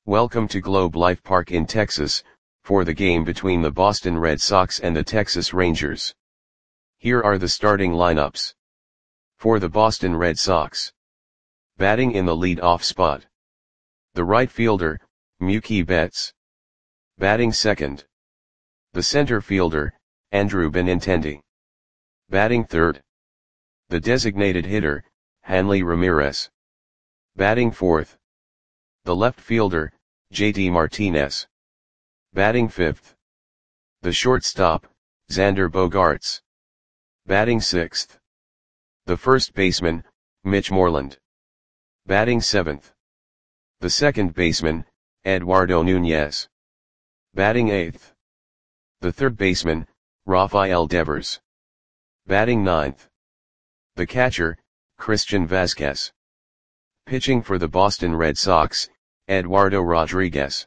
Welcome to Globe Life Park in Texas, for the game between the Boston Red Sox and the Texas Rangers. Here are the starting lineups. For the Boston Red Sox. Batting in the lead-off spot. The right fielder, Mookie Betts. Batting second. The center fielder, Andrew Benintendi. Batting third. The designated hitter, Hanley Ramirez. Batting fourth. The left fielder, JD Martinez. Batting fifth. The shortstop, Xander Bogaerts. Batting sixth. The first baseman, Mitch Moreland. Batting seventh. The second baseman, Eduardo Nunez. Batting eighth. The third baseman, Rafael Devers. Batting ninth. The catcher, Christian Vazquez. Pitching for the Boston Red Sox, Eduardo Rodriguez.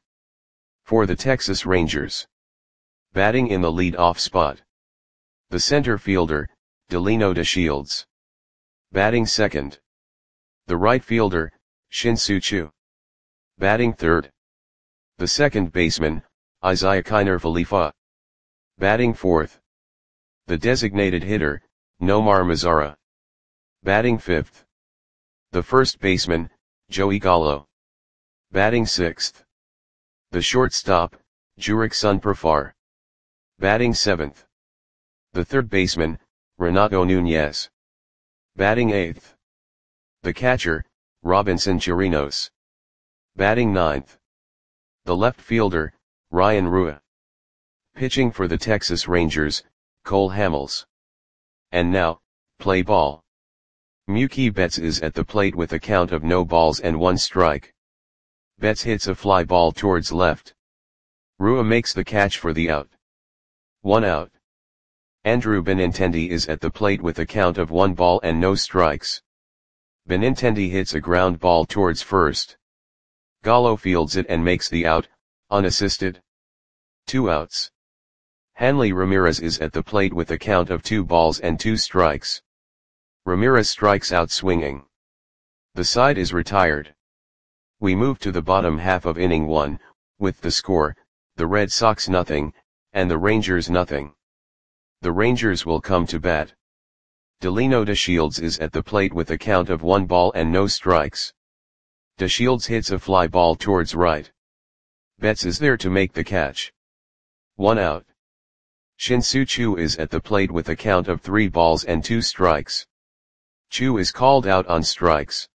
For the Texas Rangers. Batting in the lead-off spot. The center fielder, Delino DeShields. Batting second. The right fielder, Shin-Soo Choo. Batting third. The second baseman, Isiah Kiner Falefa. Batting fourth. The designated hitter, Nomar Mazara. Batting fifth. The first baseman, Joey Gallo. Batting sixth. The shortstop, Jurickson Profar. Batting seventh. The third baseman, Renato Nunez. Batting eighth. The catcher, Robinson Chirinos. Batting ninth. The left fielder, Ryan Rua. Pitching for the Texas Rangers, Cole Hamels. And now, play ball. Mookie Betts is at the plate with a count of no balls and 1 strike. Betts hits a fly ball towards left. Rua makes the catch for the out. 1 out. Andrew Benintendi is at the plate with a count of 1 ball and no strikes. Benintendi hits a ground ball towards first. Gallo fields it and makes the out, unassisted. 2 outs. Hanley Ramirez is at the plate with a count of 2 balls and 2 strikes. Ramirez strikes out swinging. The side is retired. We move to the bottom half of inning 1, with the score, the Red Sox nothing, and the Rangers nothing. The Rangers will come to bat. Delino DeShields is at the plate with a count of 1 ball and no strikes. DeShields hits a fly ball towards right. Betts is there to make the catch. 1 out. Shin-Soo Choo is at the plate with a count of 3 balls and 2 strikes. Choo is called out on strikes.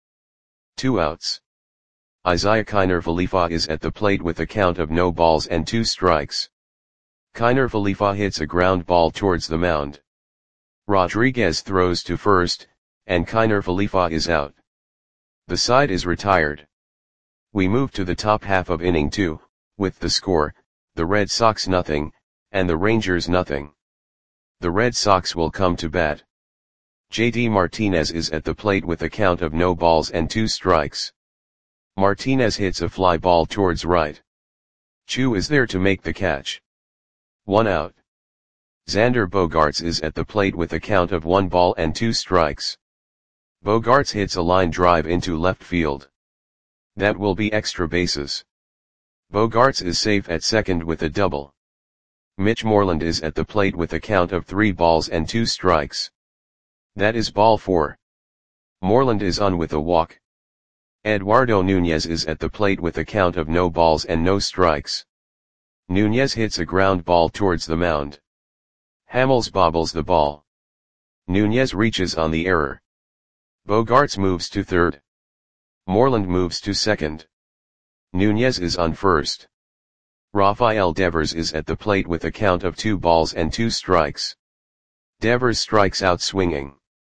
2 outs. Isiah Kiner Falefa is at the plate with a count of no balls and 2 strikes. Kiner Falefa hits a ground ball towards the mound. Rodriguez throws to first, and Kiner Falefa is out. The side is retired. We move to the top half of inning 2, with the score, the Red Sox nothing, and the Rangers nothing. The Red Sox will come to bat. JD Martinez is at the plate with a count of no balls and 2 strikes. Martinez hits a fly ball towards right. Choo is there to make the catch. 1 out. Xander Bogaerts is at the plate with a count of 1 ball and 2 strikes. Bogaerts hits a line drive into left field. That will be extra bases. Bogaerts is safe at second with a double. Mitch Moreland is at the plate with a count of 3 balls and 2 strikes. That is ball 4. Moreland is on with a walk. Eduardo Nunez is at the plate with a count of no balls and no strikes. Nunez hits a ground ball towards the mound. Hamels bobbles the ball. Nunez reaches on the error. Bogaerts moves to third. Moreland moves to second. Nunez is on first. Rafael Devers is at the plate with a count of 2 balls and 2 strikes. Devers strikes out swinging.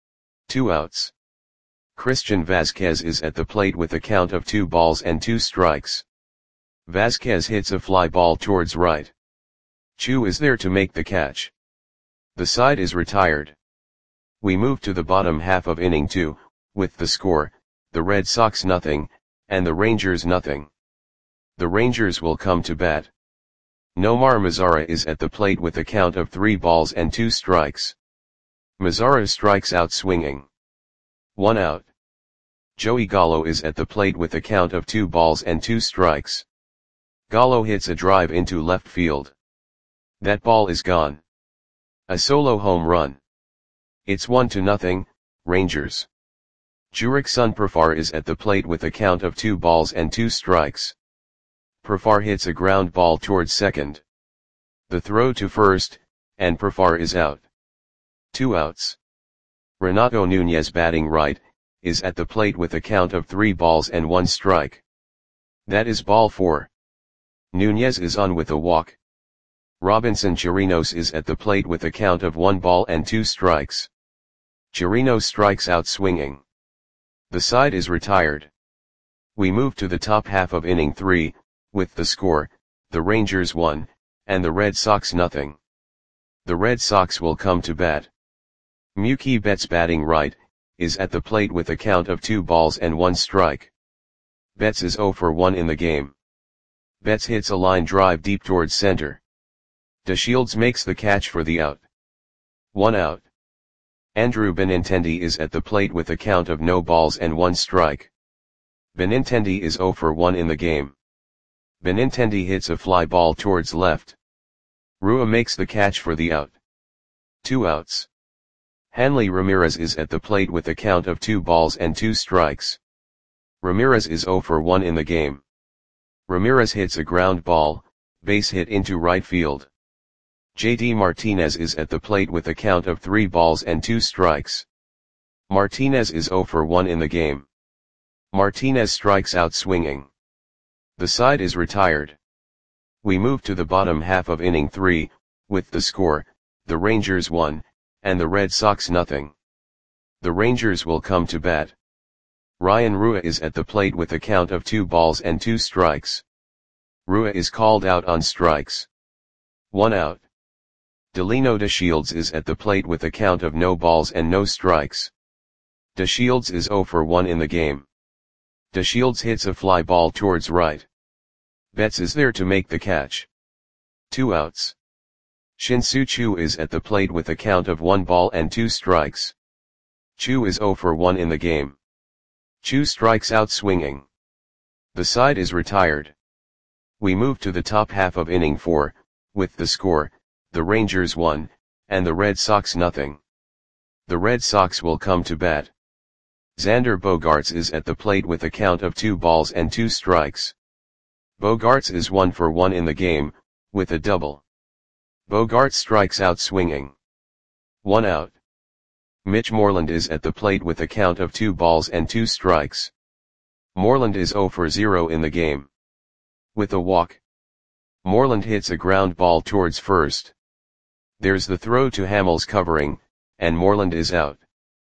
2 outs. Christian Vazquez is at the plate with a count of 2 balls and 2 strikes. Vazquez hits a fly ball towards right. Choo is there to make the catch. The side is retired. We move to the bottom half of inning 2, with the score, the Red Sox nothing, and the Rangers nothing. The Rangers will come to bat. Nomar Mazara is at the plate with a count of 3 balls and 2 strikes. Mazara strikes out swinging. 1 out. Joey Gallo is at the plate with a count of 2 balls and 2 strikes. Gallo hits a drive into left field. That ball is gone. A solo home run. It's 1-0, Rangers. Jurickson Profar is at the plate with a count of 2 balls and 2 strikes. Profar hits a ground ball towards second. The throw to first, and Profar is out. 2 outs. Renato Nunez, batting right, is at the plate with a count of 3 balls and 1 strike. That is ball 4. Nunez is on with a walk. Robinson Chirinos is at the plate with a count of 1 ball and 2 strikes. Chirinos strikes out swinging. The side is retired. We move to the top half of inning 3, with the score, the Rangers 1, and the Red Sox 0. The Red Sox will come to bat. Mookie Betts, batting right, is at the plate with a count of 2 balls and 1 strike. Betts is 0 for 1 in the game. Betts hits a line drive deep towards center. DeShields makes the catch for the out. 1 out. Andrew Benintendi is at the plate with a count of no balls and 1 strike. Benintendi is 0 for 1 in the game. Benintendi hits a fly ball towards left. Rua makes the catch for the out. 2 outs. Hanley Ramirez is at the plate with a count of 2 balls and 2 strikes. Ramirez is 0 for 1 in the game. Ramirez hits a ground ball, base hit into right field. JD Martinez is at the plate with a count of 3 balls and 2 strikes. Martinez is 0 for 1 in the game. Martinez strikes out swinging. The side is retired. We move to the bottom half of inning 3, with the score, the Rangers 1, and the Red Sox 0. The Rangers will come to bat. Ryan Rua is at the plate with a count of 2 balls and 2 strikes. Rua is called out on strikes. 1 out. Delino DeShields is at the plate with a count of no balls and no strikes. DeShields is 0 for 1 in the game. DeShields hits a fly ball towards right. Betts is there to make the catch. 2 outs. Shin-Soo Choo is at the plate with a count of 1 ball and 2 strikes. Choo is 0 for 1 in the game. Choo strikes out swinging. The side is retired. We move to the top half of inning 4, with the score, the Rangers 1, and the Red Sox 0. The Red Sox will come to bat. Xander Bogaerts is at the plate with a count of 2 balls and 2 strikes. Bogaerts is 1 for 1 in the game, with a double. Bogaerts strikes out swinging. 1 out. Mitch Moreland is at the plate with a count of 2 balls and 2 strikes. Moreland is 0 for 0 in the game. With a walk. Moreland hits a ground ball towards first. There's the throw to Hamels covering, and Moreland is out.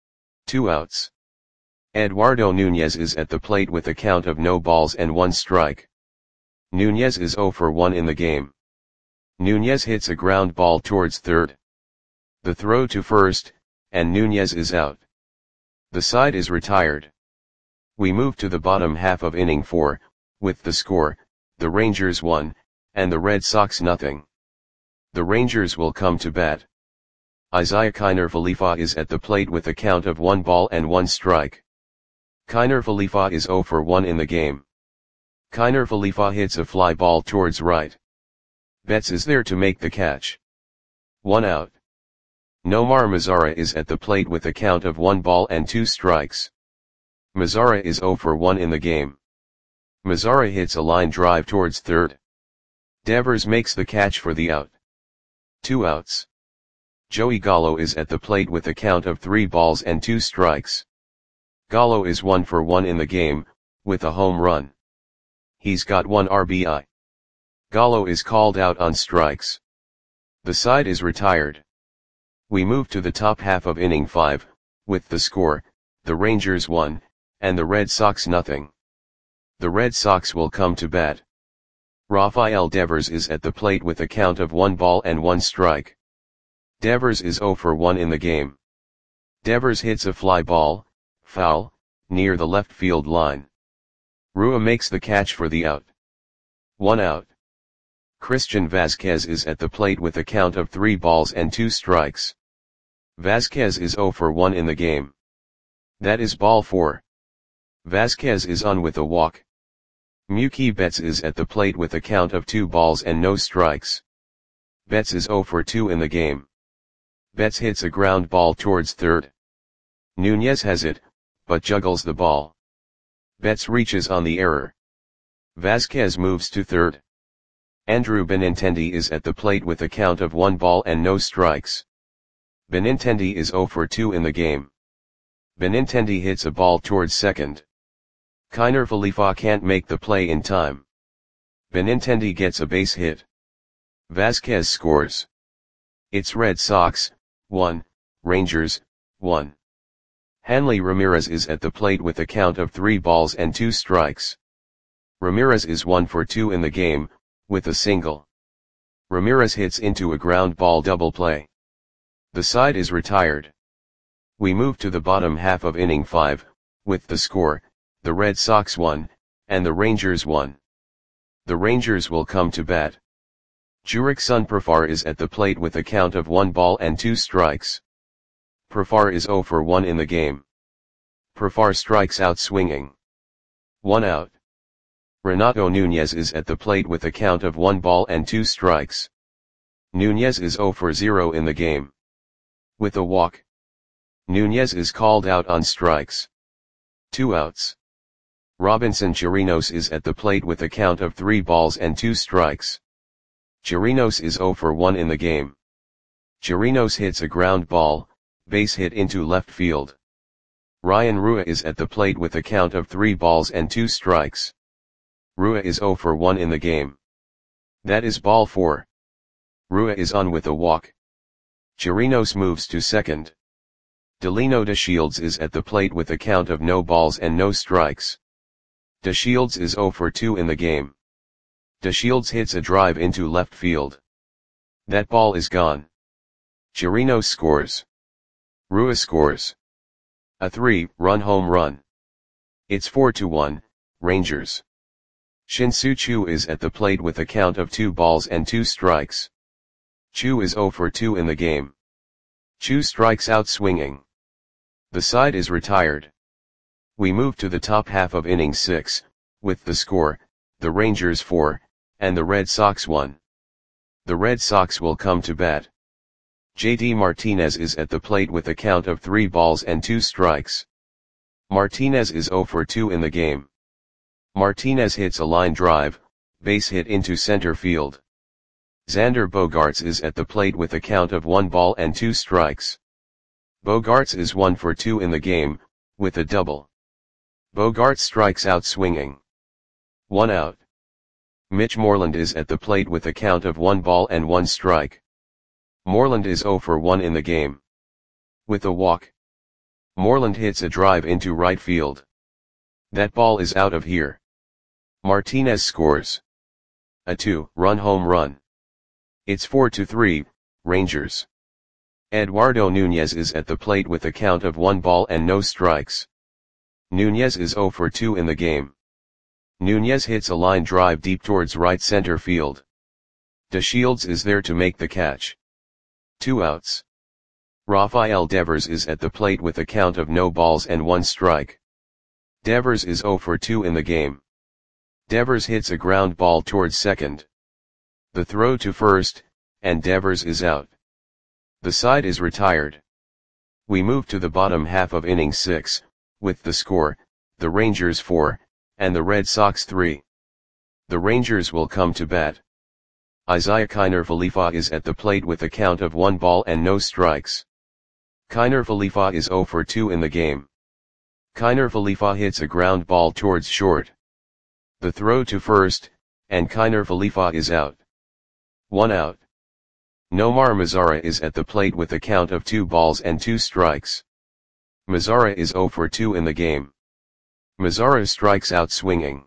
2 outs. Eduardo Nunez is at the plate with a count of no balls and 1 strike. Nunez is 0 for 1 in the game. Nunez hits a ground ball towards third. The throw to first, and Nunez is out. The side is retired. We move to the bottom half of inning 4, with the score, the Rangers 1, and the Red Sox 0. The Rangers will come to bat. Isaiah Kiner Falefa is at the plate with a count of 1 ball and 1 strike. Kiner Falefa is 0 for 1 in the game. Kiner Falefa hits a fly ball towards right. Betts is there to make the catch. 1 out. Nomar Mazara is at the plate with a count of 1 ball and 2 strikes. Mazara is 0 for 1 in the game. Mazara hits a line drive towards third. Devers makes the catch for the out. 2 outs. Joey Gallo is at the plate with a count of 3 balls and 2 strikes. Gallo is 1 for 1 in the game, with a home run. He's got 1 RBI. Gallo is called out on strikes. The side is retired. We move to the top half of inning 5, with the score, the Rangers 1, and the Red Sox 0. The Red Sox will come to bat. Rafael Devers is at the plate with a count of 1 ball and 1 strike. Devers is 0 for 1 in the game. Devers hits a fly ball, foul, near the left field line. Rua makes the catch for the out. 1 out. Christian Vasquez is at the plate with a count of 3 balls and 2 strikes. Vasquez is 0 for 1 in the game. That is ball 4. Vasquez is on with a walk. Mookie Betts is at the plate with a count of 2 balls and no strikes. Betts is 0 for 2 in the game. Betts hits a ground ball towards third. Nunez has it, but juggles the ball. Betts reaches on the error. Vasquez moves to third. Andrew Benintendi is at the plate with a count of 1 ball and no strikes. Benintendi is 0 for 2 in the game. Benintendi hits a ball towards second. Kiner Falefa can't make the play in time. Benintendi gets a base hit. Vasquez scores. It's Red Sox, 1, Rangers, 1. Hanley Ramirez is at the plate with a count of 3 balls and 2 strikes. Ramirez is 1 for 2 in the game, with a single. Ramirez hits into a ground ball double play. The side is retired. We move to the bottom half of inning 5, with the score, the Red Sox 1, and the Rangers 1. The Rangers will come to bat. Jurickson Profar is at the plate with a count of 1 ball and 2 strikes. Profar is 0 for 1 in the game. Profar strikes out swinging. 1 out. Renato Nunez is at the plate with a count of 1 ball and 2 strikes. Nunez is 0 for 0 in the game. With a walk. Nunez is called out on strikes. 2 outs. Robinson Chirinos is at the plate with a count of 3 balls and 2 strikes. Chirinos is 0 for 1 in the game. Chirinos hits a ground ball, base hit into left field. Ryan Rua is at the plate with a count of 3 balls and 2 strikes. Rua is 0 for 1 in the game. That is ball 4. Rua is on with a walk. Chirinos moves to second. Delino DeShields is at the plate with a count of no balls and no strikes. DeShields is 0 for 2 in the game. DeShields hits a drive into left field. That ball is gone. Chirinos scores. Rua scores. A 3-run home run. It's 4-1, Rangers. Shin-Soo Choo is at the plate with a count of 2 balls and 2 strikes. Choo is 0 for 2 in the game. Choo strikes out swinging. The side is retired. We move to the top half of inning 6, with the score, the Rangers 4, and the Red Sox 1. The Red Sox will come to bat. JD Martinez is at the plate with a count of 3 balls and 2 strikes. Martinez is 0 for 2 in the game. Martinez hits a line drive, base hit into center field. Xander Bogaerts is at the plate with a count of 1 ball and 2 strikes. Bogaerts is 1 for 2 in the game, with a double. Bogaerts strikes out swinging. 1 out. Mitch Moreland is at the plate with a count of 1 ball and 1 strike. Moreland is 0 for 1 in the game. With a walk. Moreland hits a drive into right field. That ball is out of here. Martinez scores. A 2-run home run. It's 4-3, Rangers. Eduardo Nunez is at the plate with a count of 1 ball and no strikes. Nunez is 0 for 2 in the game. Nunez hits a line drive deep towards right center field. DeShields is there to make the catch. 2 outs. Rafael Devers is at the plate with a count of no balls and 1 strike. Devers is 0 for 2 in the game. Devers hits a ground ball towards second. The throw to first, and Devers is out. The side is retired. We move to the bottom half of inning 6, with the score, the Rangers 4, and the Red Sox 3. The Rangers will come to bat. Isiah Kiner Falefa is at the plate with a count of 1 ball and no strikes. Kiner Falefa is 0 for 2 in the game. Kiner Falefa hits a ground ball towards short. The throw to first, and Kiner Falefa is out. 1 out. Nomar Mazara is at the plate with a count of 2 balls and 2 strikes. Mazara is 0 for 2 in the game. Mazara strikes out swinging.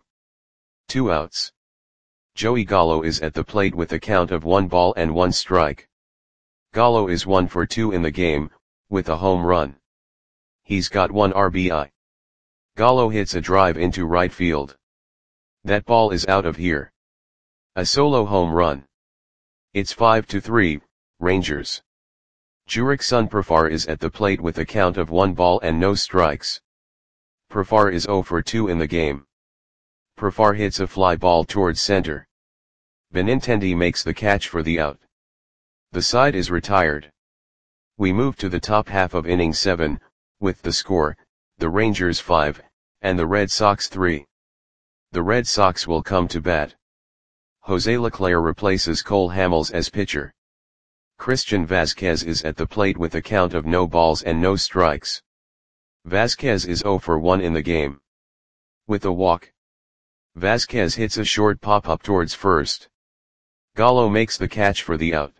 2 outs. Joey Gallo is at the plate with a count of 1 ball and 1 strike. Gallo is 1 for 2 in the game, with a home run. He's got 1 RBI. Gallo hits a drive into right field. That ball is out of here. A solo home run. It's 5-3, Rangers. Jurickson Profar is at the plate with a count of 1 ball and no strikes. Profar is 0 for 2 in the game. Profar hits a fly ball towards center. Benintendi makes the catch for the out. The side is retired. We move to the top half of inning 7, with the score, the Rangers 5, and the Red Sox 3. The Red Sox will come to bat. Jose Leclerc replaces Cole Hamels as pitcher. Christian Vazquez is at the plate with a count of no balls and no strikes. Vazquez is 0 for 1 in the game. With a walk, Vazquez hits a short pop-up towards first. Gallo makes the catch for the out.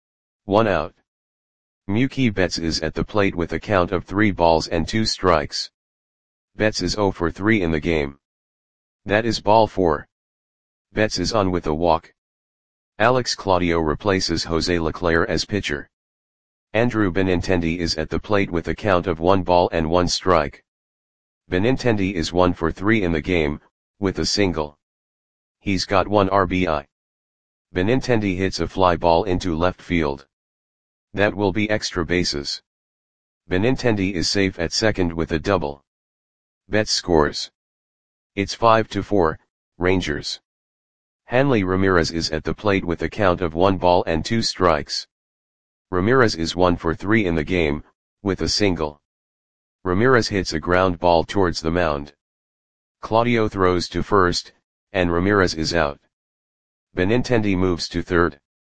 1 out. Mookie Betts is at the plate with a count of 3 balls and 2 strikes. Betts is 0 for 3 in the game. That is ball 4. Betts is on with a walk. Alex Claudio replaces Jose Leclerc as pitcher. Andrew Benintendi is at the plate with a count of 1 ball and 1 strike. Benintendi is 1 for 3 in the game, with a single. He's got 1 RBI. Benintendi hits a fly ball into left field. That will be extra bases. Benintendi is safe at second with a double. Betts scores. It's 5-4, Rangers. Hanley Ramirez is at the plate with a count of 1 ball and 2 strikes. Ramirez is 1 for 3 in the game, with a single. Ramirez hits a ground ball towards the mound. Claudio throws to first, and Ramirez is out. Benintendi moves to third.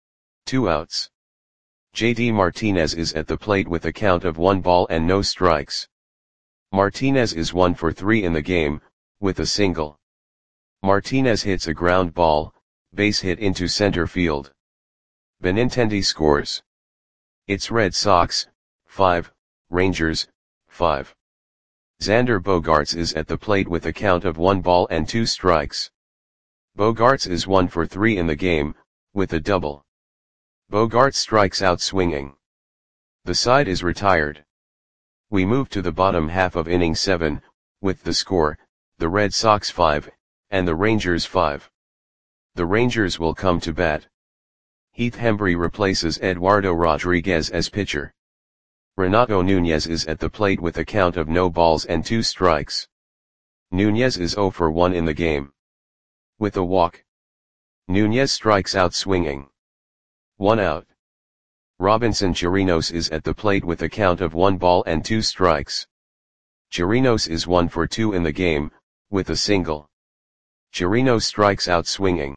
2 outs. JD Martinez is at the plate with a count of 1 ball and no strikes. Martinez is 1 for 3 in the game, with a single. Martinez hits a ground ball, base hit into center field. Benintendi scores. It's Red Sox, 5, Rangers, 5. Xander Bogaerts is at the plate with a count of 1 ball and 2 strikes. Bogaerts is 1 for 3 in the game, with a double. Bogaerts strikes out swinging. The side is retired. We move to the bottom half of inning 7, with the score, the Red Sox 5, and the Rangers 5. The Rangers will come to bat. Heath Hembree replaces Eduardo Rodriguez as pitcher. Renato Nunez is at the plate with a count of no balls and 2 strikes. Nunez is 0 for 1 in the game. With a walk, Nunez strikes out swinging. 1 out. Robinson Chirinos is at the plate with a count of 1 ball and 2 strikes. Chirinos is 1 for 2 in the game, with a single. Chirinos strikes out swinging.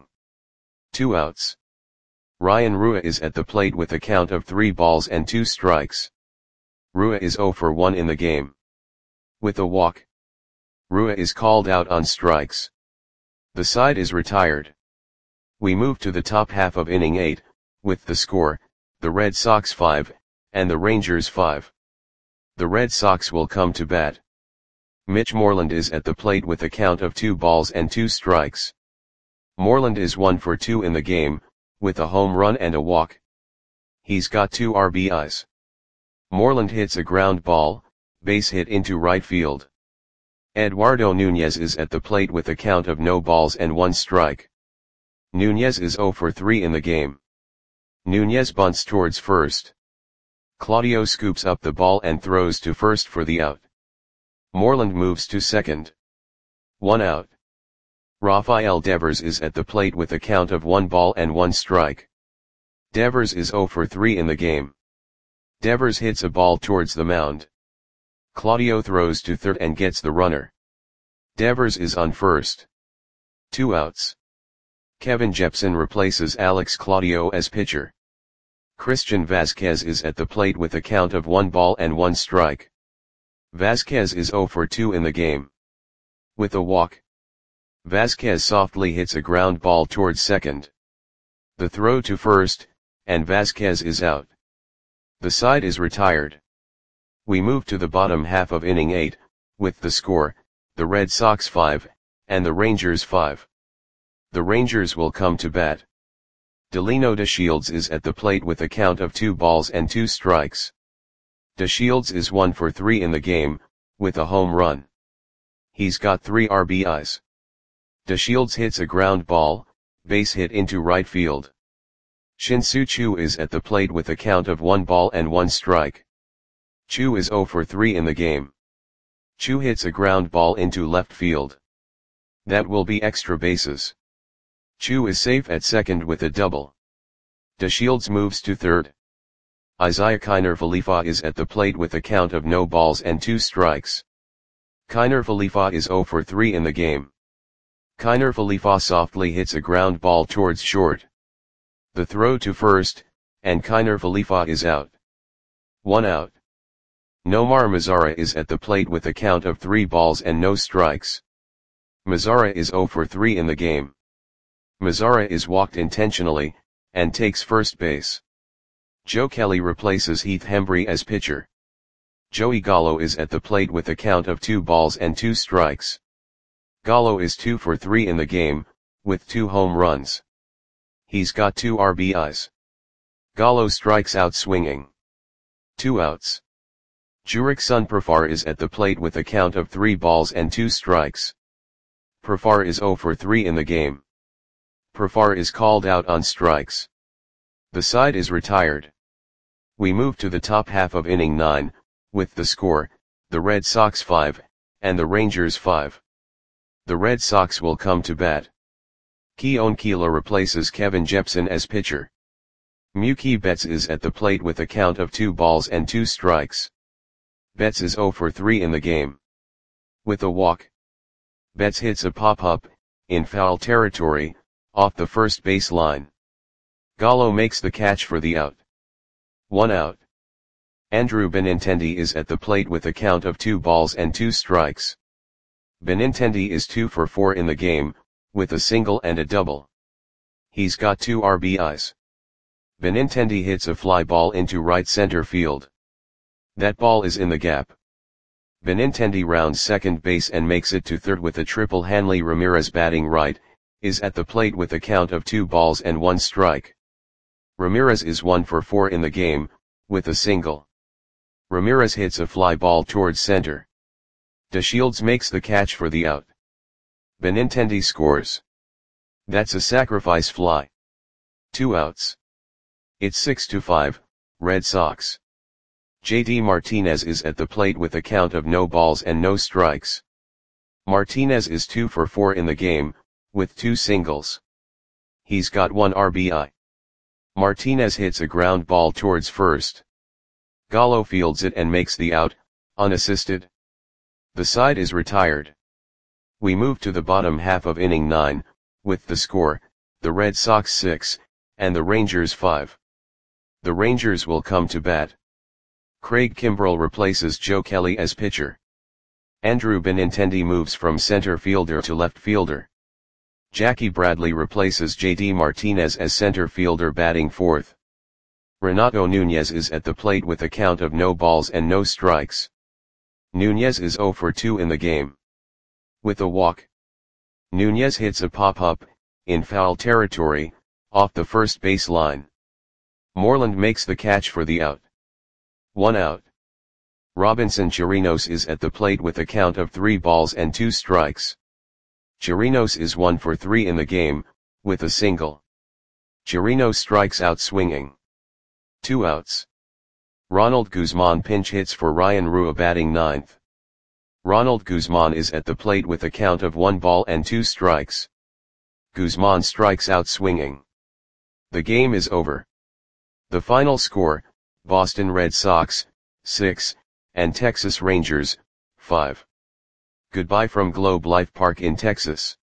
2 outs. Ryan Rua is at the plate with a count of 3 balls and 2 strikes. Rua is 0 for 1 in the game. With a walk, Rua is called out on strikes. The side is retired. We move to the top half of inning 8, with the score, the Red Sox 5, and the Rangers 5. The Red Sox will come to bat. Mitch Moreland is at the plate with a count of 2 balls and 2 strikes. Moreland is 1 for 2 in the game, with a home run and a walk. He's got 2 RBIs. Moreland hits a ground ball, base hit into right field. Eduardo Nunez is at the plate with a count of no balls and 1 strike. Nunez is 0 for 3 in the game. Nunez bunts towards first. Claudio scoops up the ball and throws to first for the out. Moreland moves to second. 1 out. Rafael Devers is at the plate with a count of 1 ball and 1 strike. Devers is 0 for 3 in the game. Devers hits a ball towards the mound. Claudio throws to third and gets the runner. Devers is on first. 2 outs. Kevin Jepsen replaces Alex Claudio as pitcher. Christian Vazquez is at the plate with a count of 1 ball and 1 strike. Vazquez is 0 for 2 in the game. With a walk, Vazquez softly hits a ground ball towards second. The throw to first, and Vazquez is out. The side is retired. We move to the bottom half of inning 8, with the score, the Red Sox 5, and the Rangers 5. The Rangers will come to bat. Delino DeShields is at the plate with a count of 2 balls and 2 strikes. DeShields is 1 for 3 in the game, with a home run. He's got 3 RBIs. DeShields hits a ground ball, base hit into right field. Shin-Soo Choo is at the plate with a count of 1 ball and 1 strike. Choo is 0 for 3 in the game. Choo hits a ground ball into left field. That will be extra bases. Chu is safe at second with a double. DeShields moves to third. Isiah Kiner Falefa is at the plate with a count of no balls and 2 strikes. Kiner Falefa is 0 for 3 in the game. Kiner Falefa softly hits a ground ball towards short. The throw to first, and Kiner Falefa is out. 1 out. Nomar Mazara is at the plate with a count of 3 balls and no strikes. Mazara is 0 for 3 in the game. Mazara is walked intentionally, and takes first base. Joe Kelly replaces Heath Hembree as pitcher. Joey Gallo is at the plate with a count of 2 balls and 2 strikes. Gallo is 2 for 3 in the game, with 2 home runs. He's got 2 RBIs. Gallo strikes out swinging. 2 outs. Jurickson Profar is at the plate with a count of 3 balls and 2 strikes. Profar is 0 for 3 in the game. Profar is called out on strikes. The side is retired. We move to the top half of inning 9, with the score, the Red Sox 5, and the Rangers 5. The Red Sox will come to bat. Keone Kela replaces Kevin Jepsen as pitcher. Mookie Betts is at the plate with a count of 2 balls and 2 strikes. Betts is 0 for 3 in the game. With a walk. Betts hits a pop-up, in foul territory, off the first base line. Gallo makes the catch for the out. 1 out. Andrew Benintendi is at the plate with a count of 2 balls and 2 strikes. Benintendi is 2 for 4 in the game, with a single and a double. He's got 2 RBIs. Benintendi hits a fly ball into right center field. That ball is in the gap. Benintendi rounds second base and makes it to third with a triple. Hanley Ramirez, batting right, is at the plate with a count of 2 balls and 1 strike. Ramirez is 1 for 4 in the game, with a single. Ramirez hits a fly ball towards center. DeShields makes the catch for the out. Benintendi scores. That's a sacrifice fly. 2 outs. It's 6-5, Red Sox. JD Martinez is at the plate with a count of no balls and no strikes. Martinez is 2 for 4 in the game, with 2 singles. He's got 1 RBI. Martinez hits a ground ball towards first. Gallo fields it and makes the out, unassisted. The side is retired. We move to the bottom half of inning 9, with the score, the Red Sox 6, and the Rangers 5. The Rangers will come to bat. Craig Kimbrell replaces Joe Kelly as pitcher. Andrew Benintendi moves from center fielder to left fielder. Jackie Bradley replaces JD Martinez as center fielder, batting fourth. Renato Nunez is at the plate with a count of no balls and no strikes. Nunez is 0 for 2 in the game. With a walk. Nunez hits a pop-up, in foul territory, off the first base line. Moreland makes the catch for the out. 1 out. Robinson Chirinos is at the plate with a count of 3 balls and 2 strikes. Chirinos is 1 for 3 in the game, with a single. Chirinos strikes out swinging. 2 outs. Ronald Guzman pinch hits for Ryan Rua, batting ninth. Ronald Guzman is at the plate with a count of 1 ball and 2 strikes. Guzman strikes out swinging. The game is over. The final score, Boston Red Sox, 6, and Texas Rangers, 5. Goodbye from Globe Life Park in Texas.